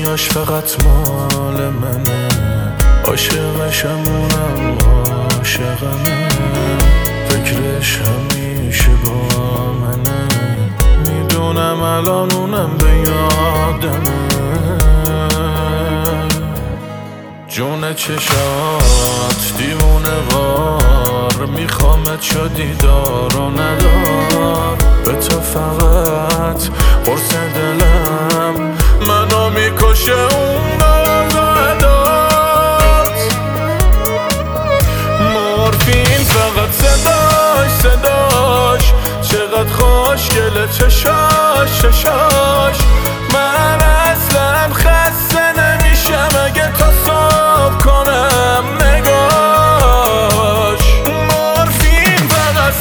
دنیاش فقط مال منه، عاشقشمونم عاشقمه، فکرش همیشه با منه، میدونم الان اونم به یادمه. جون چشات دیوونه وار، میخوامت چو دیدار و ندار، به تو فقط قرص دلم منو میکشه اون دادات. مورفین فقط صداش چقدر خوشگله، چشاش من اصلا خسته نمیشم اگه تا صبح کنم نگاش. مورفین فقط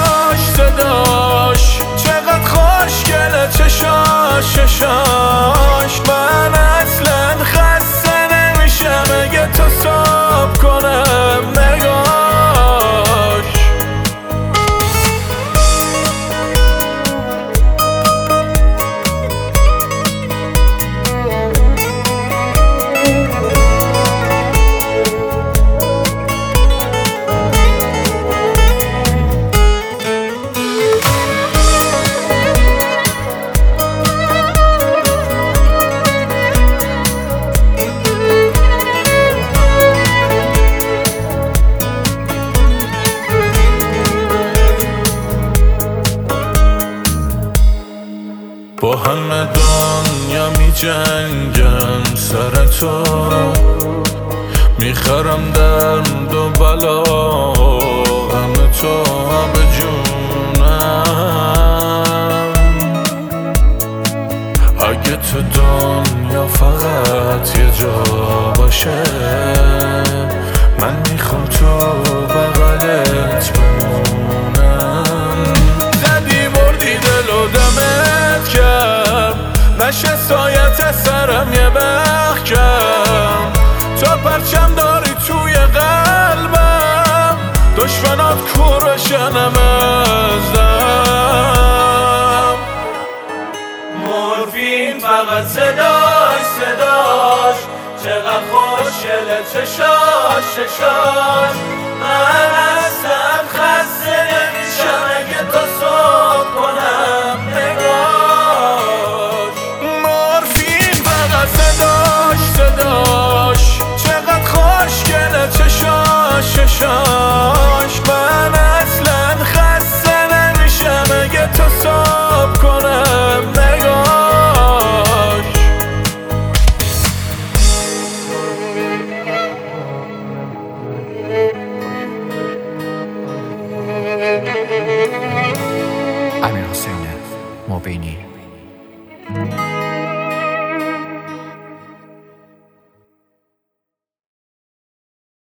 صداش چقدر خوشگله، چشاش من اصلا خسته نمیشم اگه تا صبح کنم نگاش. با همه دنیا می جنگم سر تو، میخرم درد و بلا همه تو به جونم. اگه تو دنیا فقط یه جا باشه، من میخوام تو بغلت بمونم. زدی بردی دل و دمت کرد، نشه سایت از سرم یه محکم، تو پرچم داری توی قلبم، دشمنات کور بشنم ازم. مورفین فقط صداش چقدر خوشگله، چشاش من اصلا خسته نمیشم اگه تا صبح کنم نگاش. مورفین فقط صداش چقدر خوشگله، چشاش من اصلا خسته نمیشم اگه تا صبح کنم نگاش. امیرحسین مبینی.